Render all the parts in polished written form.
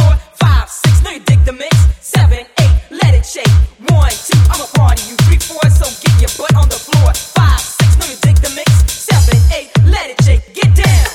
floor. 5, 6, now you dig the mix. 7, 8, let it shake. 1, 2, I'ma party you. 3, 4, so get your butt on the floor. 5, 6, now you dig the mix. 7, 8, let it shake. Get down.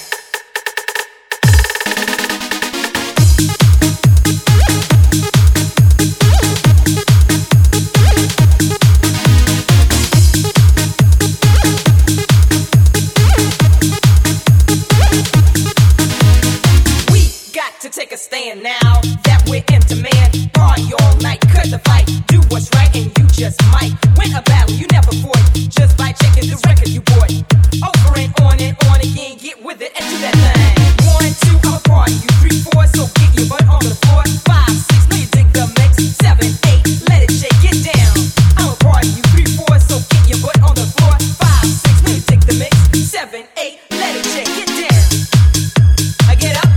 To take a stand now that we're in demand. Party all night, cut the fight, do what's right and you just might win a battle you never fought just by checking the record you bought. Over and on again, get with it and do that thing. 1, 2, I'ma party you. 3, 4, so get your butt on the floor. 5, 6, now you dig the mix. 7, 8, let it shake, get down. I'ma party you. 3, 4, so get your butt on the floor. 5, 6, now you dig the mix. 7, 8, let it shake, get down. I get up.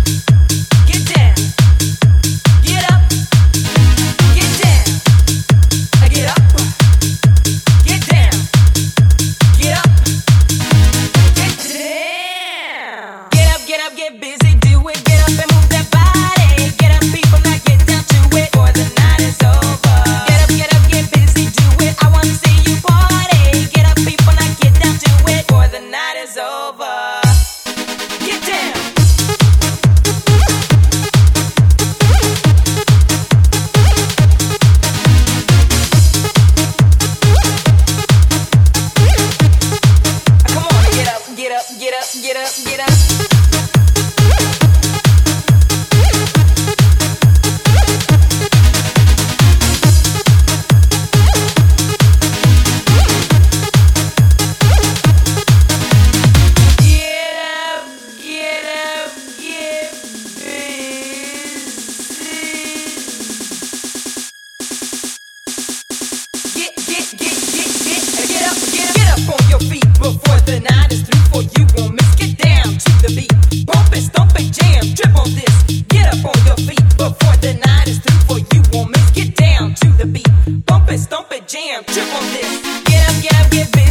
Get busy, do it, get up and move that body. Get up, people, now get down to it, or the night is over. Get up, get busy, do it, I wanna see you party. Get up, people, now get down to it, or the night is over. Get down. Come on, get up, get up, get up, get up, get up. Before the night is through, for you won't miss. Get down to the beat, bump it, stomp it, jam, trip on this. Get up on your feet before the night is through, for you won't miss. Get down to the beat, bump it, stomp it, jam, trip on this. Get up, get busy.